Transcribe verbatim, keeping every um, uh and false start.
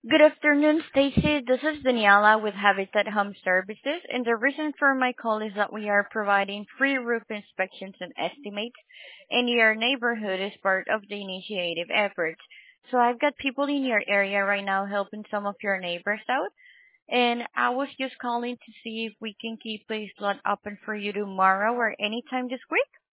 Good afternoon, Stacy. This is Daniela with Habitat Home Services, and the reason for my call is that we are providing free roof inspections and estimates in your neighborhood as part of the initiative efforts. So I've got people in your area right now helping some of your neighbors out, and I was just calling to see if we can keep a slot open for you tomorrow or anytime this week.